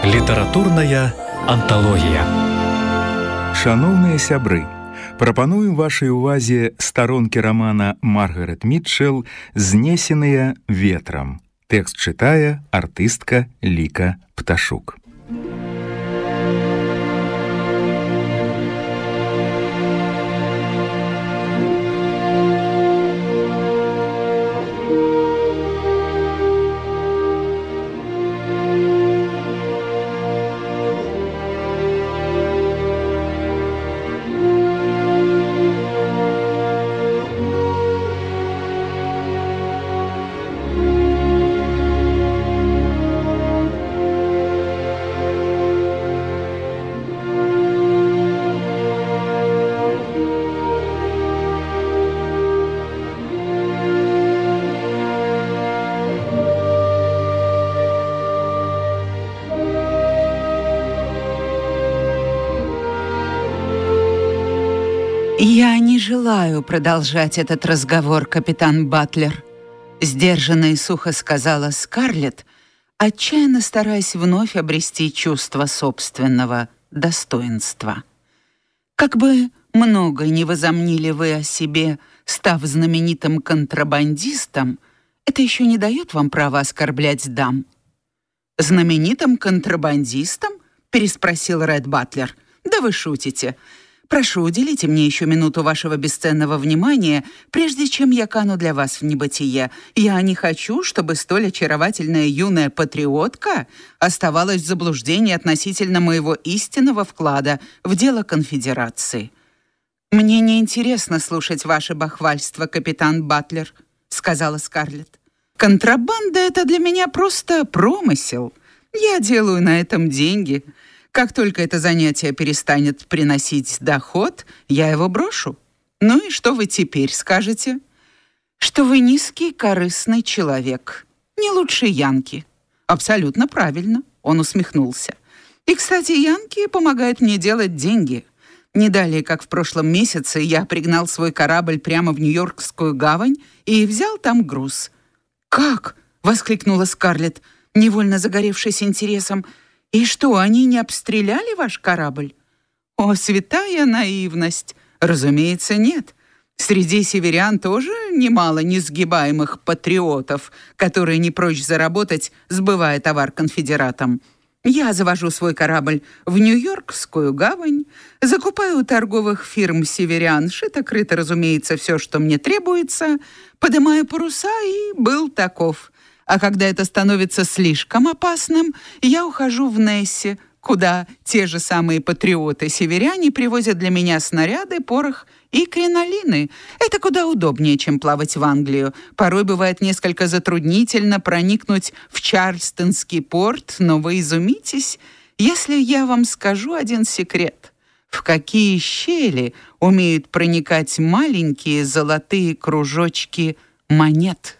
Літаратурная анталогія. Шановныя сябры, прапануем вашай увазе старонкі рамана Маргарет Мітчэл «Знесеныя ветрам». Тэкст чытае артыстка Ліка Пташук. «Я не желаю продолжать этот разговор, капитан Батлер», — сдержанно и сухо сказала Скарлетт, отчаянно стараясь вновь обрести чувство собственного достоинства. «Как бы много ни возомнили вы о себе, став знаменитым контрабандистом, это еще не дает вам права оскорблять дам». «Знаменитым контрабандистом?» — переспросил Ред Батлер. «Да вы шутите. Прошу, уделите мне еще минуту вашего бесценного внимания, прежде чем я кану для вас в небытие. Я не хочу, чтобы столь очаровательная юная патриотка оставалась в заблуждении относительно моего истинного вклада в дело конфедерации». «Мне не интересно слушать ваше бахвальство, капитан Батлер», — сказала Скарлетт. «Контрабанда — это для меня просто промысел. Я делаю на этом деньги. Как только это занятие перестанет приносить доход, я его брошу. Ну и что вы теперь скажете?» «Что вы низкий, корыстный человек. Не лучше Янки». «Абсолютно правильно», — он усмехнулся. «И, кстати, Янки помогают мне делать деньги. Не далее, как в прошлом месяце, я пригнал свой корабль прямо в Нью-Йоркскую гавань и взял там груз». «Как?» — воскликнула Скарлетт, невольно загоревшись интересом. «И что, они не обстреляли ваш корабль?» «О, святая наивность! Разумеется, нет. Среди северян тоже немало несгибаемых патриотов, которые не прочь заработать, сбывая товар конфедератам. Я завожу свой корабль в Нью-Йоркскую гавань, закупаю у торговых фирм северян шито-крыто, разумеется, все, что мне требуется, поднимаю паруса и был таков. А когда это становится слишком опасным, я ухожу в Несси, куда те же самые патриоты-северяне привозят для меня снаряды, порох и кринолины. Это куда удобнее, чем плавать в Англию. Порой бывает несколько затруднительно проникнуть в Чарльстонский порт, но вы изумитесь, если я вам скажу один секрет. В какие щели умеют проникать маленькие золотые кружочки монет?»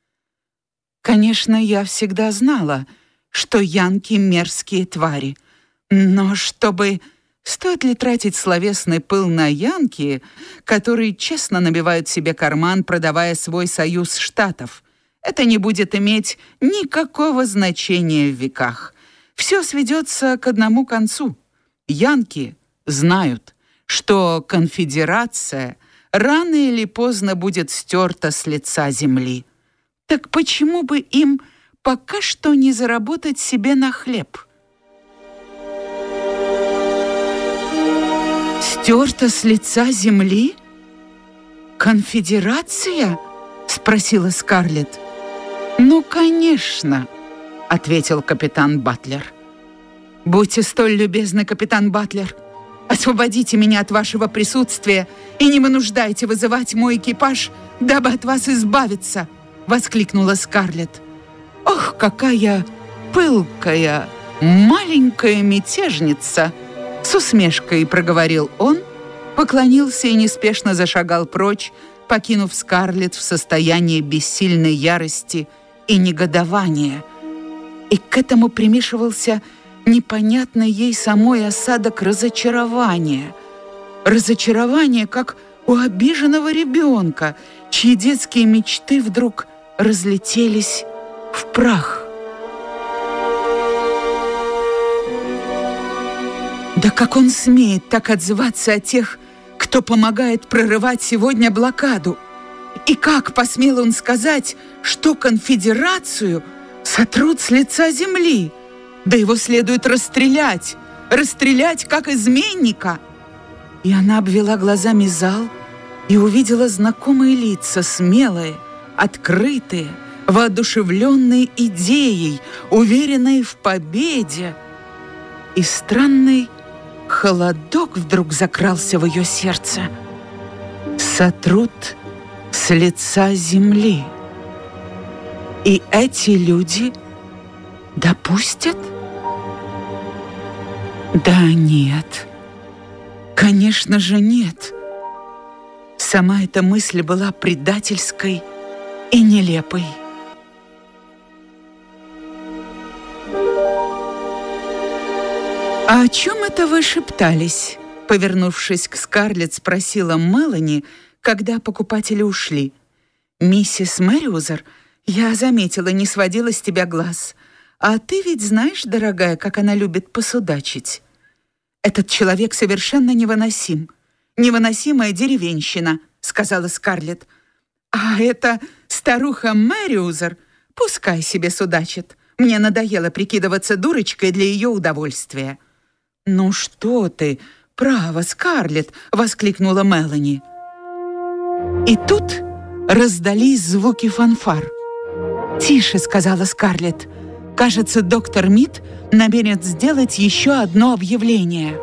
Конечно, я всегда знала, что янки — мерзкие твари. Но чтобы... Стоит ли тратить словесный пыл на янки, которые честно набивают себе карман, продавая свой союз штатов? Это не будет иметь никакого значения в веках. Все сведется к одному концу. Янки знают, что конфедерация рано или поздно будет стерта с лица земли. Так почему бы им пока что не заработать себе на хлеб? «Стерта с лица земли? Конфедерация?» — спросила Скарлетт. «Ну, конечно», — ответил капитан Батлер. «Будьте столь любезны, капитан Батлер, освободите меня от вашего присутствия и не вынуждайте вызывать мой экипаж, дабы от вас избавиться», — воскликнула Скарлетт. «Ох, какая пылкая, маленькая мятежница!» С усмешкой проговорил он, поклонился и неспешно зашагал прочь, покинув Скарлетт в состоянии бессильной ярости и негодования. И к этому примешивался непонятный ей самой осадок разочарования. Разочарование, как у обиженного ребенка, чьи детские мечты вдруг разлетелись в прах. Да как он смеет так отзываться о тех, кто помогает прорывать сегодня блокаду? И как посмел он сказать, что конфедерацию сотрут с лица земли? Да его следует расстрелять как изменника. И она обвела глазами зал и увидела знакомые лица, смелые, открытые, воодушевленные идеей, уверенные в победе. И странный холодок вдруг закрался в ее сердце. Сотрут с лица земли. И эти люди допустят? Да нет. Конечно же нет. Сама эта мысль была предательской и нелепой. «А о чем это вы шептались?» Повернувшись к Скарлетт, спросила Мелани, когда покупатели ушли. «Миссис Мэриузер, я заметила, не сводила с тебя глаз. А ты ведь знаешь, дорогая, как она любит посудачить. Этот человек совершенно невыносим. Невыносимая деревенщина», — сказала Скарлетт. «А эта старуха Мэриузер пускай себе судачит. Мне надоело прикидываться дурочкой для ее удовольствия». «Ну что ты, право, Скарлетт!» — воскликнула Мелани. И тут раздались звуки фанфар. «Тише», — сказала Скарлетт. «Кажется, доктор Мид намерен сделать еще одно объявление».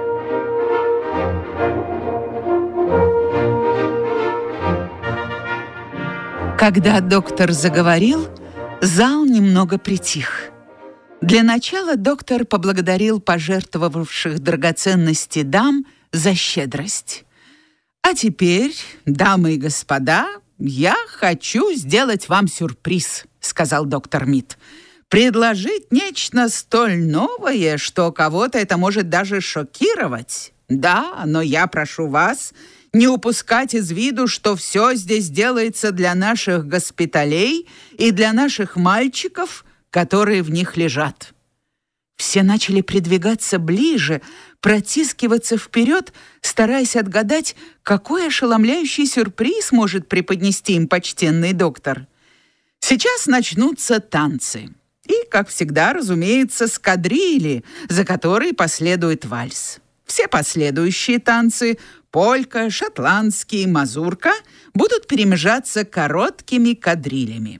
Когда доктор заговорил, зал немного притих. Для начала доктор поблагодарил пожертвовавших драгоценности дам за щедрость. «А теперь, дамы и господа, я хочу сделать вам сюрприз», — сказал доктор Мид. «Предложить нечто столь новое, что кого-то это может даже шокировать. Да, но я прошу вас не упускать из виду, что все здесь делается для наших госпиталей и для наших мальчиков, которые в них лежат». Все начали придвигаться ближе, протискиваться вперед, стараясь отгадать, какой ошеломляющий сюрприз может преподнести им почтенный доктор. Сейчас начнутся танцы. И, как всегда, разумеется, скадрили, за которой последует вальс. Все последующие танцы — полька, шотландский, мазурка — будут перемежаться короткими кадрилями.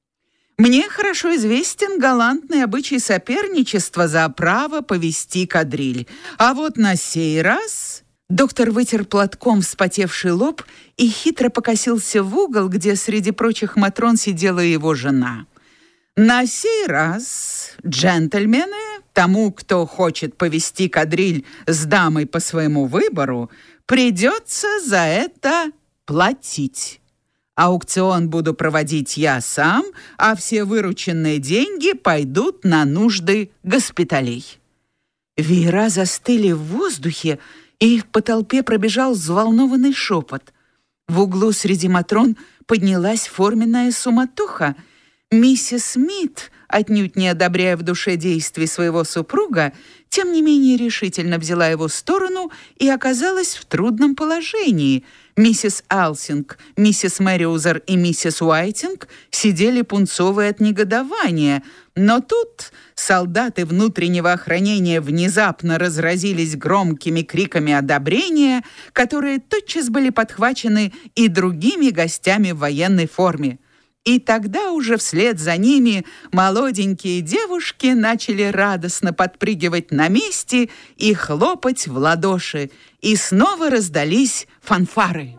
Мне хорошо известен галантный обычай соперничества за право повести кадриль. А вот на сей раз доктор вытер платком вспотевший лоб и хитро покосился в угол, где среди прочих матрон сидела его жена. На сей раз, джентльмены, тому, кто хочет повести кадриль с дамой по своему выбору, придется за это платить. Аукцион буду проводить я сам, а все вырученные деньги пойдут на нужды госпиталей». Веера застыли в воздухе, и по толпе пробежал взволнованный шепот. В углу среди матрон поднялась форменная суматоха. Миссис Смит, отнюдь не одобряя в душе действий своего супруга, тем не менее решительно взяла его сторону и оказалась в трудном положении. Миссис Алсинг, миссис Мэриузер и миссис Уайтинг сидели пунцовые от негодования, но тут солдаты внутреннего охранения внезапно разразились громкими криками одобрения, которые тотчас были подхвачены и другими гостями в военной форме. И тогда уже вслед за ними молоденькие девушки начали радостно подпрыгивать на месте и хлопать в ладоши. И снова раздались фанфары.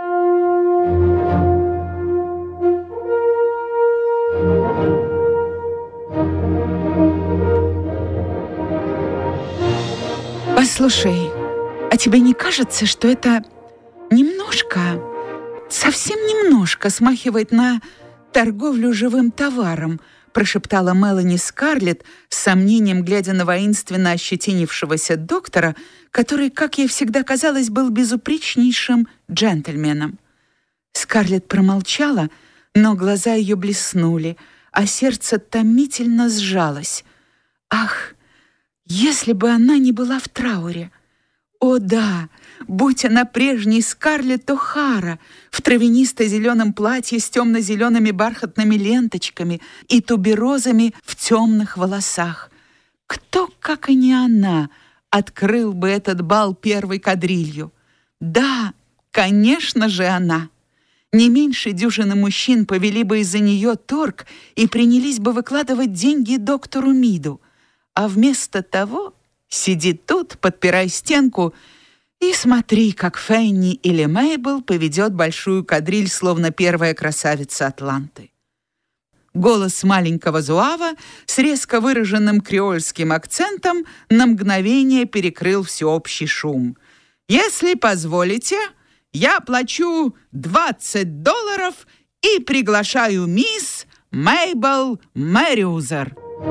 «Послушай, а тебе не кажется, что это немножко, совсем немножко смахивает на торговлю живым товаром?» прошептала Мелани Скарлетт с сомнением, глядя на воинственно ощетинившегося доктора, который, как ей всегда казалось, был безупречнейшим джентльменом. Скарлетт промолчала, но глаза ее блеснули, а сердце томительно сжалось. «Ах, Если бы она не была в трауре. О да, будь она прежней Скарлетт О'Хара в травянисто-зеленом платье с темно-зелеными бархатными ленточками и туберозами в темных волосах. Кто, как и не она, открыл бы этот бал первой кадрилью? Да, конечно же, она. Не меньше дюжины мужчин повели бы из-за нее торг и принялись бы выкладывать деньги доктору Миду. А вместо того сиди тут, подпирай стенку, и смотри, как Фенни или Мейбл поведет большую кадриль, словно первая красавица Атланты. Голос маленького зуава с резко выраженным креольским акцентом на мгновение перекрыл всеобщий шум. «Если позволите, я плачу $20 и приглашаю мисс Мейбл Мерриузер».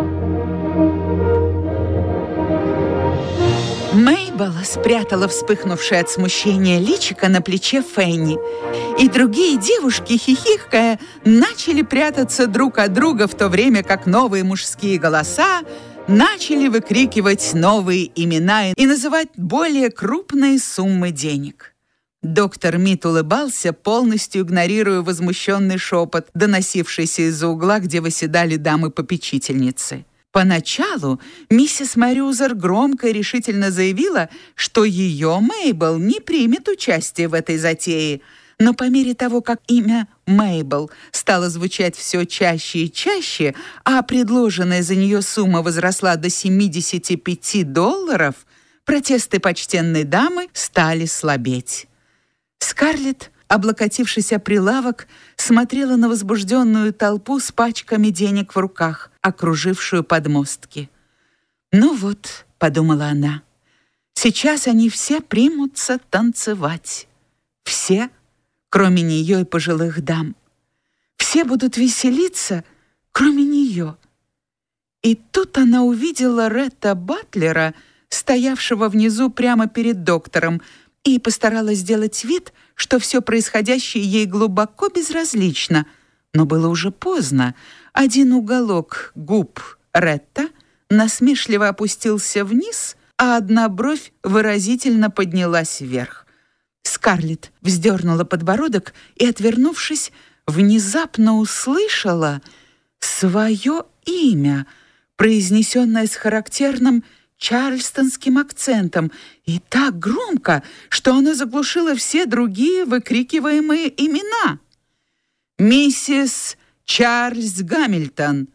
Мейбл спрятала вспыхнувшее от смущения личико на плече Фенни, и другие девушки, хихикая, начали прятаться друг от друга, в то время как новые мужские голоса начали выкрикивать новые имена и называть более крупные суммы денег. Доктор Мид улыбался, полностью игнорируя возмущенный шепот, доносившийся из-за угла, где восседали дамы-попечительницы. Поначалу миссис Мерриузер громко и решительно заявила, что ее Мейбл не примет участие в этой затее, но по мере того, как имя Мейбл стало звучать все чаще и чаще, а предложенная за нее сумма возросла до $75, протесты почтенной дамы стали слабеть. Скарлетт, облокотившись о прилавок, смотрела на возбужденную толпу с пачками денег в руках, окружившую подмостки. «Ну вот», — подумала она, — «сейчас они все примутся танцевать. Все, кроме нее и пожилых дам. Все будут веселиться, кроме нее». И тут она увидела Ретта Батлера, стоявшего внизу прямо перед доктором, и постаралась сделать вид, что все происходящее ей глубоко безразлично. Но было уже поздно. Один уголок губ Ретта насмешливо опустился вниз, а одна бровь выразительно поднялась вверх. Скарлетт вздернула подбородок и, отвернувшись, внезапно услышала свое имя, произнесенное с характерным чарльстонским акцентом, и так громко, что она заглушила все другие выкрикиваемые имена. «Миссис Чарльз Гамильтон,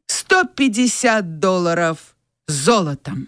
$150 золотом».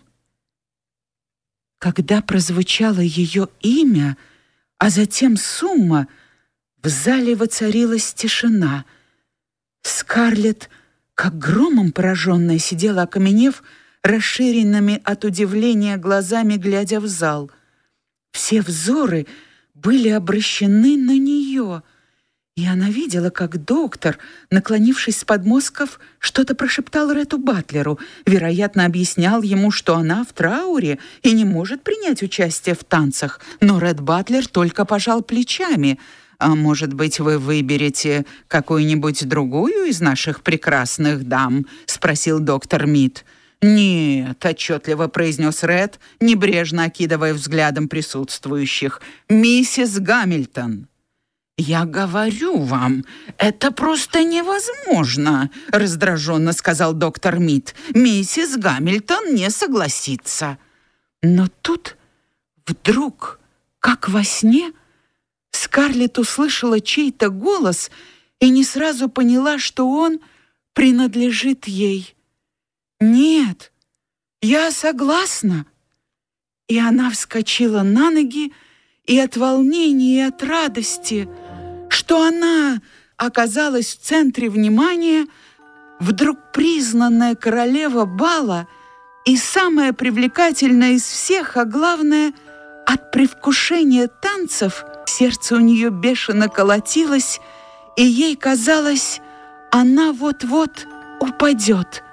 Когда прозвучало ее имя, а затем сумма, в зале воцарилась тишина. Скарлетт, как громом пораженная, сидела, окаменев, расширенными от удивления глазами, глядя в зал. Все взоры были обращены на нее, и она видела, как доктор, наклонившись с подмостков, что-то прошептал Ретту Батлеру, вероятно, объяснял ему, что она в трауре и не может принять участие в танцах, но Ретт Батлер только пожал плечами. «А может быть, вы выберете какую-нибудь другую из наших прекрасных дам?» — спросил доктор Мид. «Нет», — отчетливо произнес Ретт, небрежно окидывая взглядом присутствующих, «миссис Гамильтон». «Я говорю вам, это просто невозможно», — раздраженно сказал доктор Мид. «Миссис Гамильтон не согласится». Но тут вдруг, как во сне, Скарлетт услышала чей-то голос и не сразу поняла, что он принадлежит ей. «Нет, я согласна». И она вскочила на ноги, и от волнения, и от радости, что она оказалась в центре внимания, вдруг признанная королева бала и самая привлекательная из всех, а главное, от предвкушения танцев сердце у нее бешено колотилось, и ей казалось, она вот-вот упадет.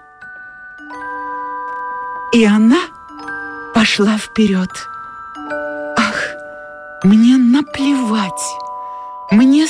И она пошла вперед. Ах, мне наплевать, мне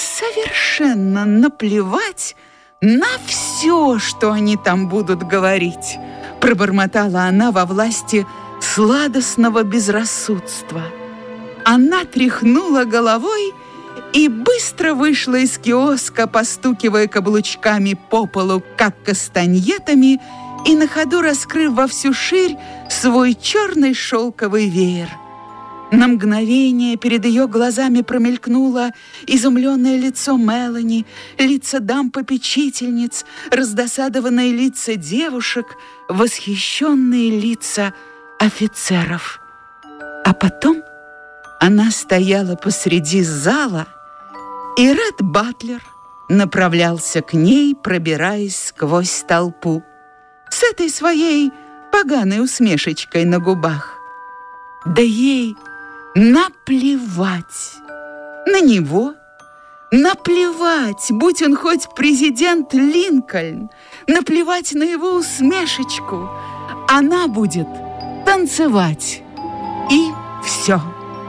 совершенно наплевать на все, что они там будут говорить. пробормотала она во власти сладостного безрассудства. Она тряхнула головой и быстро вышла из киоска, постукивая каблучками по полу, как кастаньетами, и на ходу раскрыв во всю ширь свой черный шелковый веер. На мгновение перед ее глазами промелькнуло изумленное лицо Мелани, лица дам-попечительниц, раздосадованные лица девушек, восхищенные лица офицеров. А потом она стояла посреди зала, и Ред Батлер направлялся к ней, пробираясь сквозь толпу, с этой своей поганой усмешечкой на губах. Да ей наплевать на него, наплевать, будь он хоть президент Линкольн, наплевать на его усмешечку. Она будет танцевать, и все.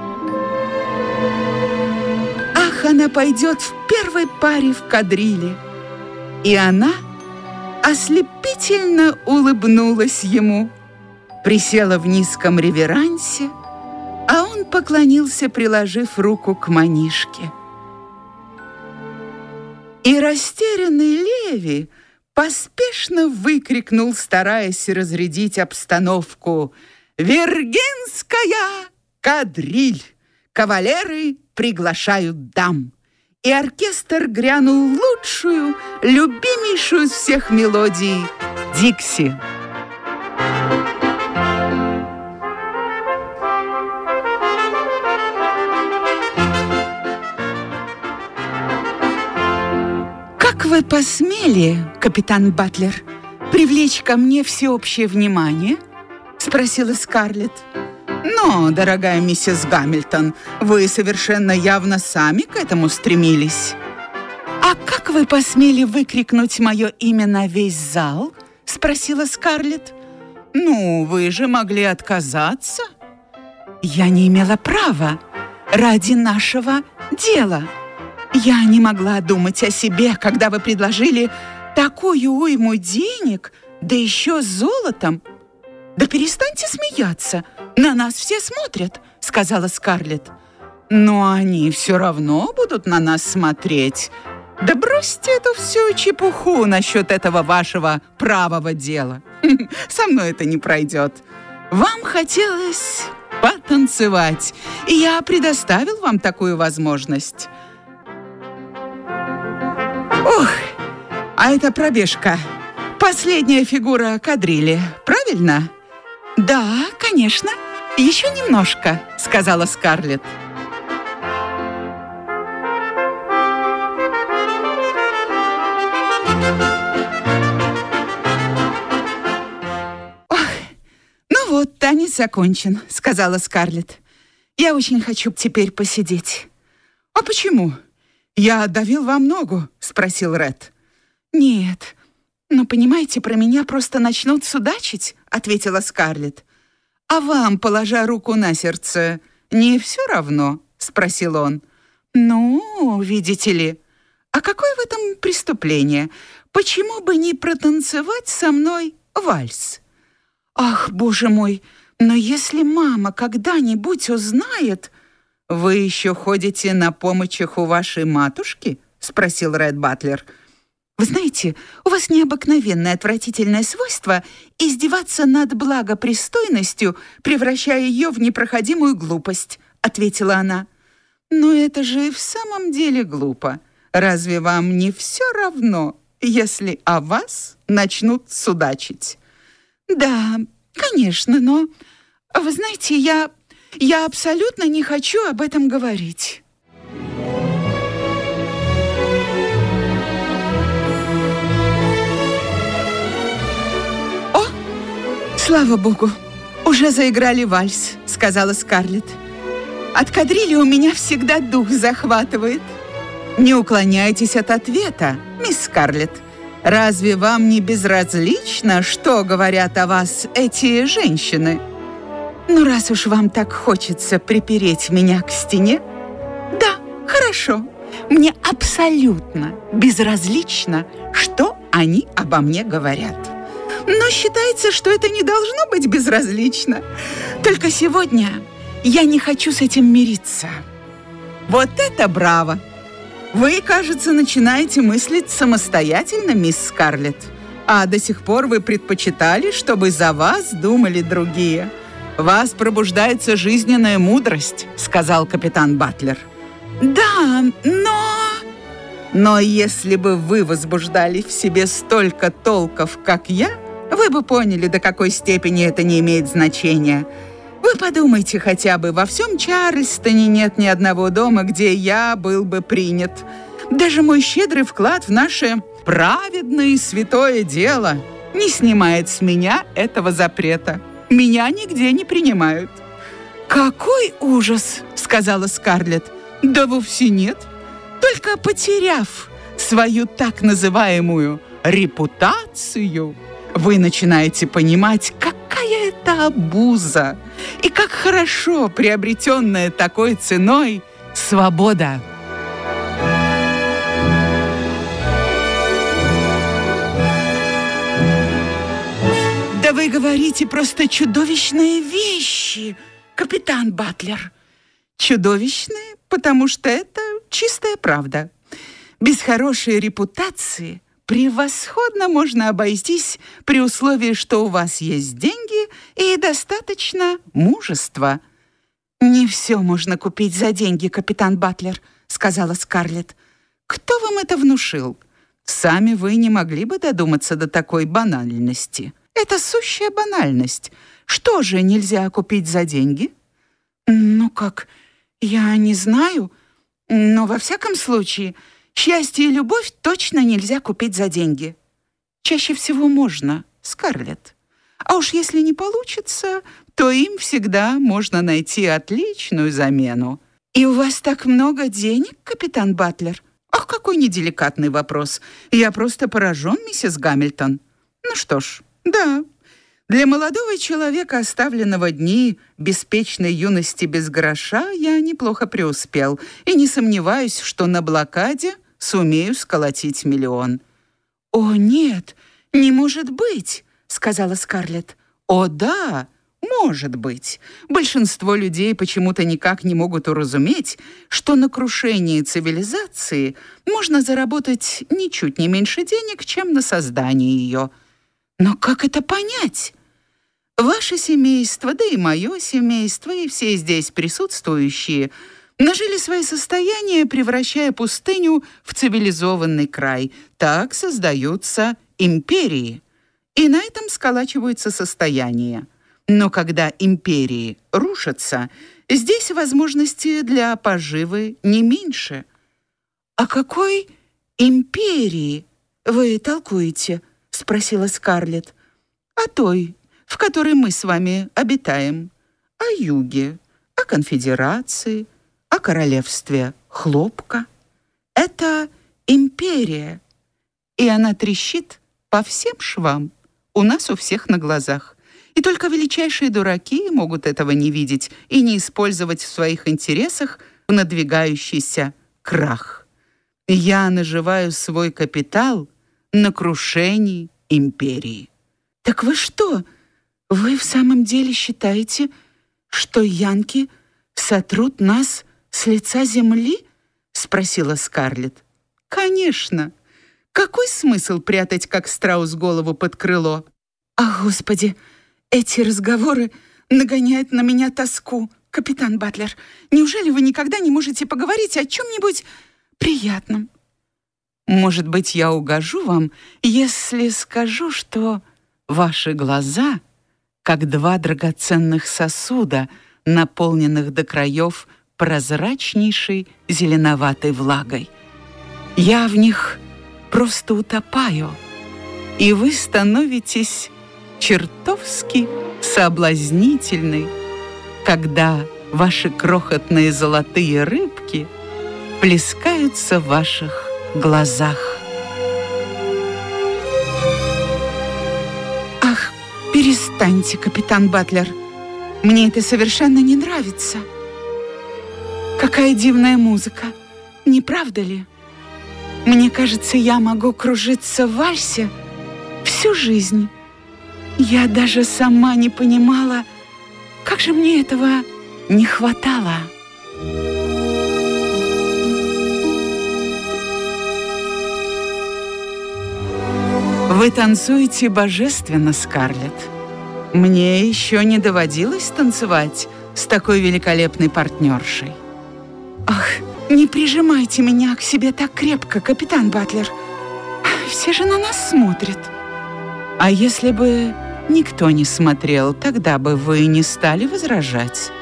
Ах, она пойдет в первой паре в кадриле. И она ослепительно улыбнулась ему, присела в низком реверансе, а он поклонился, приложив руку к манишке. И растерянный Леви поспешно выкрикнул, стараясь разрядить обстановку: «Виргинская кадриль! Кавалеры приглашают дам!» И оркестр грянул лучшую, любимейшую из всех мелодий — «Дикси». «Как вы посмели, капитан Батлер, привлечь ко мне всеобщее внимание?» — спросила Скарлетт. «Но, дорогая миссис Гамильтон, вы совершенно явно сами к этому стремились». «А как вы посмели выкрикнуть мое имя на весь зал?» — спросила Скарлетт. «Ну, вы же могли отказаться». «Я не имела права ради нашего дела. Я не могла думать о себе, когда вы предложили такую уйму денег, да еще с золотом». «Да перестаньте смеяться, на нас все смотрят», — сказала Скарлетт. «Но они все равно будут на нас смотреть. Да бросьте эту всю чепуху насчет этого вашего правого дела. Со мной это не пройдет. Вам хотелось потанцевать, и я предоставил вам такую возможность». «Ух, а это пробежка. Последняя фигура кадрили, правильно?» «Да, конечно. Еще немножко», — сказала Скарлетт. «Ох, ну вот, танец окончен», — сказала Скарлетт. «Я очень хочу теперь посидеть». «А почему? Я отдавил вам ногу?» — спросил Ред. «Нет, но, понимаете, про меня просто начнут судачить», — ответила Скарлетт. «А вам, положа руку на сердце, не все равно?» — спросил он. «Ну, видите ли, а какое в этом преступление? Почему бы не протанцевать со мной вальс?» «Ах, боже мой, но если мама когда-нибудь узнает...» «Вы еще ходите на помощях у вашей матушки?» — спросил Ред Батлер. «Вы знаете, у вас необыкновенное отвратительное свойство издеваться над благопристойностью, превращая ее в непроходимую глупость», — ответила она. «Но это же и в самом деле глупо. Разве вам не все равно, если о вас начнут судачить?» «Да, конечно, но, вы знаете, я абсолютно не хочу об этом говорить». «Слава богу, уже заиграли вальс», — сказала Скарлетт. «От кадрили у меня всегда дух захватывает». «Не уклоняйтесь от ответа, мисс Скарлетт. Разве вам не безразлично, что говорят о вас эти женщины?» «Ну, раз уж вам так хочется припереть меня к стене...» «Да, хорошо. Мне абсолютно безразлично, что они обо мне говорят. Но считается, что это не должно быть безразлично. Только сегодня я не хочу с этим мириться. Вот это браво! Вы, кажется, начинаете мыслить самостоятельно, мисс Скарлетт. А до сих пор вы предпочитали, чтобы за вас думали другие. «Вас пробуждается жизненная мудрость», — сказал капитан Батлер. «Да, но если бы вы возбуждали в себе столько толков, как я, вы бы поняли, до какой степени это не имеет значения. Вы подумайте хотя бы, во всем Чарльстоне нет ни одного дома, где я был бы принят. Даже мой щедрый вклад в наше праведное и святое дело не снимает с меня этого запрета. Меня нигде не принимают». «Какой ужас!» — сказала Скарлетт. «Да вовсе нет. Только потеряв свою так называемую репутацию, вы начинаете понимать, какая это обуза и как хорошо приобретенная такой ценой свобода». «Да вы говорите просто чудовищные вещи, капитан Батлер». «Чудовищные, потому что это чистая правда. Без хорошей репутации превосходно можно обойтись при условии, что у вас есть деньги и достаточно мужества». «Не все можно купить за деньги, капитан Батлер», — сказала Скарлетт. «Кто вам это внушил? Сами вы не могли бы додуматься до такой банальности. Это сущая банальность. Что же нельзя купить за деньги?» «Ну как, я не знаю, но во всяком случае счастье и любовь точно нельзя купить за деньги. Чаще всего можно, Скарлетт. А уж если не получится, то им всегда можно найти отличную замену. И у вас так много денег, капитан Батлер? Ах, какой неделикатный вопрос. Я просто поражен, миссис Гамильтон. Ну что ж, да, для молодого человека, оставленного дни беспечной юности без гроша, я неплохо преуспел и не сомневаюсь, что на блокаде сумею сколотить миллион». «О, нет, не может быть», — сказала Скарлетт. «О, да, может быть. Большинство людей почему-то никак не могут уразуметь, что на крушении цивилизации можно заработать ничуть не меньше денег, чем на создании ее. Но как это понять? Ваше семейство, да и мое семейство, и все здесь присутствующие нажили свои состояния, превращая пустыню в цивилизованный край. Так создаются империи, и на этом сколачиваются состояния. Но когда империи рушатся, здесь возможности для поживы не меньше». «О какой империи вы толкуете?» — спросила Скарлетт. «О той, в которой мы с вами обитаем. О юге, о конфедерации, о королевстве хлопка. Это империя, и она трещит по всем швам, у нас у всех на глазах. И только величайшие дураки могут этого не видеть и не использовать в своих интересах надвигающийся крах. Я наживаю свой капитал на крушении империи». «Так вы что, вы в самом деле считаете, что янки сотрут нас с лица земли?» — спросила Скарлетт. «Конечно. Какой смысл прятать, как страус, голову под крыло?» «Ах, Господи, эти разговоры нагоняют на меня тоску, капитан Батлер. Неужели вы никогда не можете поговорить о чем-нибудь приятном?» «Может быть, я угожу вам, если скажу, что ваши глаза, как два драгоценных сосуда, наполненных до краев прозрачнейшей зеленоватой влагой. Я в них просто утопаю, и вы становитесь чертовски соблазнительны, когда ваши крохотные золотые рыбки плескаются в ваших глазах». «Ах, перестаньте, капитан Батлер. Мне это совершенно не нравится. Какая дивная музыка, не правда ли? Мне кажется, я могу кружиться в вальсе всю жизнь, Я даже сама не понимала, как же мне этого не хватало. Вы танцуете божественно, Скарлетт. Мне еще не доводилось танцевать с такой великолепной партнершей. Ах, не прижимайте меня к себе так крепко, капитан Батлер. Все же на нас смотрят. А если бы никто не смотрел, тогда бы вы не стали возражать.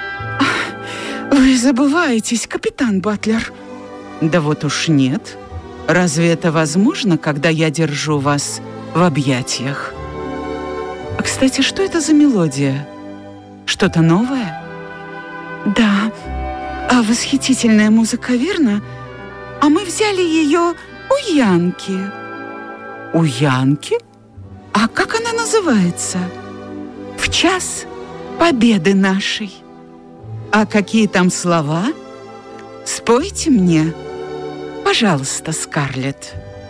Вы забываетесь, капитан Батлер. Да вот уж нет. Разве это возможно, когда я держу вас в объятиях? А, кстати, что это за мелодия? Что-то новое? Да, восхитительная музыка, верно? А мы взяли ее у Янки. У Янки? А как она называется? «В час победы нашей». А какие там слова? Спойте мне, пожалуйста, Скарлетт.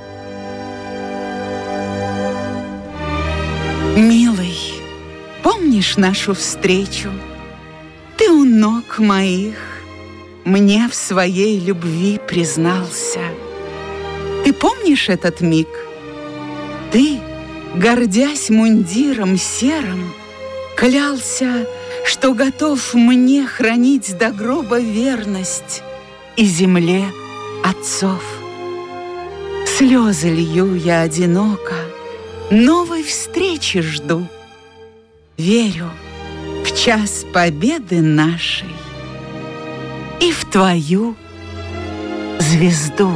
Милый, помнишь нашу встречу? Ты у ног моих мне в своей любви признался. Ты помнишь этот миг? Ты, гордясь мундиром серым, клялся, что готов мне хранить до гроба верность и земле отцов. Слезы лью я одиноко, новой встречи жду. Верю в час победы нашей и в твою звезду.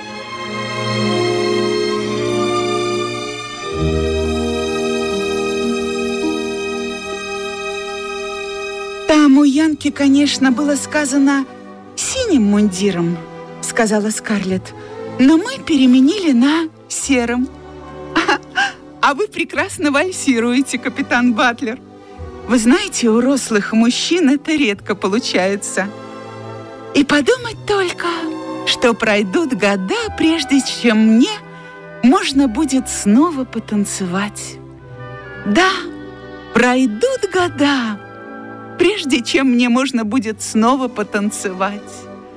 Там у Янки, конечно, было сказано «синим мундиром», сказала Скарлетт, но мы переменили на сером. А вы прекрасно вальсируете, капитан Батлер. Вы знаете, у рослых мужчин это редко получается. И подумать только, что пройдут года, прежде чем мне можно будет снова потанцевать. Да, пройдут года, прежде чем мне можно будет снова потанцевать.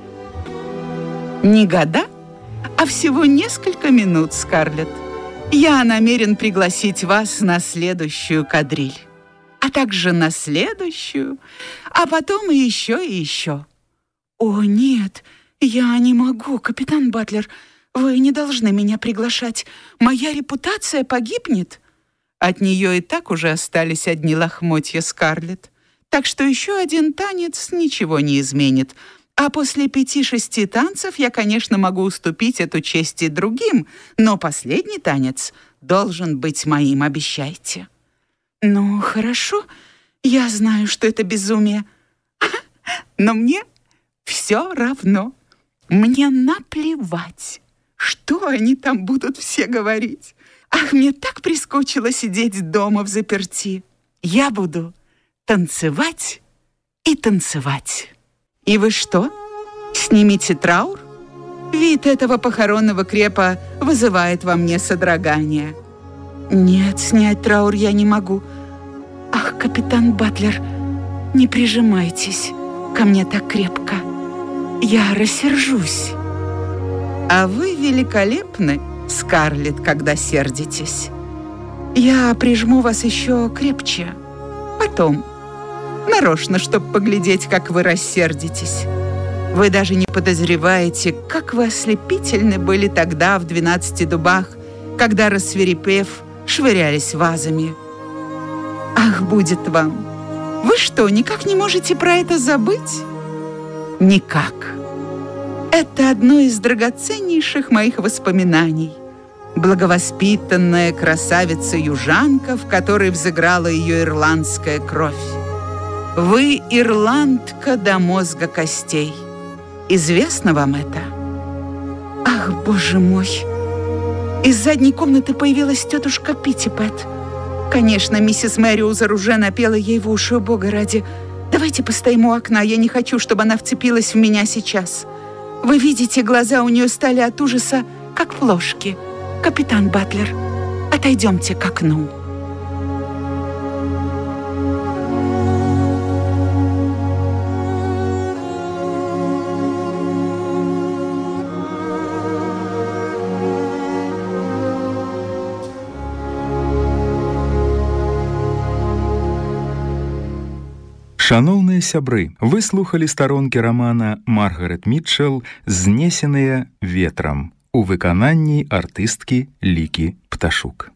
Не года, а всего несколько минут, Скарлетт. Я намерен пригласить вас на следующую кадриль, а также на следующую, а потом и еще, и еще. О, нет, я не могу, капитан Батлер. Вы не должны меня приглашать. Моя репутация погибнет. От нее и так уже остались одни лохмотья, Скарлетт. Так что еще один танец ничего не изменит. А после 5-6 танцев я, конечно, могу уступить эту честь и другим, но последний танец должен быть моим, обещайте. Ну, хорошо, я знаю, что это безумие, но мне все равно. Мне наплевать, что они там будут все говорить. Ах, мне так прискучило сидеть дома взаперти. Я буду танцевать и танцевать. И вы что, снимите траур? Вид этого похоронного крепа вызывает во мне содрогание. Нет, снять траур я не могу. Ах, капитан Батлер, не прижимайтесь ко мне так крепко. Я рассержусь. А вы великолепны, Скарлетт, когда сердитесь. Я прижму вас еще крепче. Потом, нарочно, чтобы поглядеть, как вы рассердитесь. Вы даже не подозреваете, как вы ослепительны были тогда в 12 дубах, когда, рассвирепев, швырялись вазами. Ах, будет вам! Вы что, никак не можете про это забыть? Никак. Это одно из драгоценнейших моих воспоминаний. Благовоспитанная красавица-южанка, в которой взыграла ее ирландская кровь. Вы ирландка до мозга костей. Известно вам это? Ах, боже мой! Из задней комнаты появилась тетушка Питтипэт. Конечно, миссис Мэриузер уже напела ей в уши, бога ради. Давайте постоим у окна, я не хочу, чтобы она вцепилась в меня сейчас. Вы видите, глаза у нее стали от ужаса, как плошки. Капитан Батлер, отойдемте к окну. Шаноўныя сябры, вы слухалі старонкі рамана Маргарет Мітчэл «Знесеныя ветрам» у выкананні артысткі Лікі Пташук.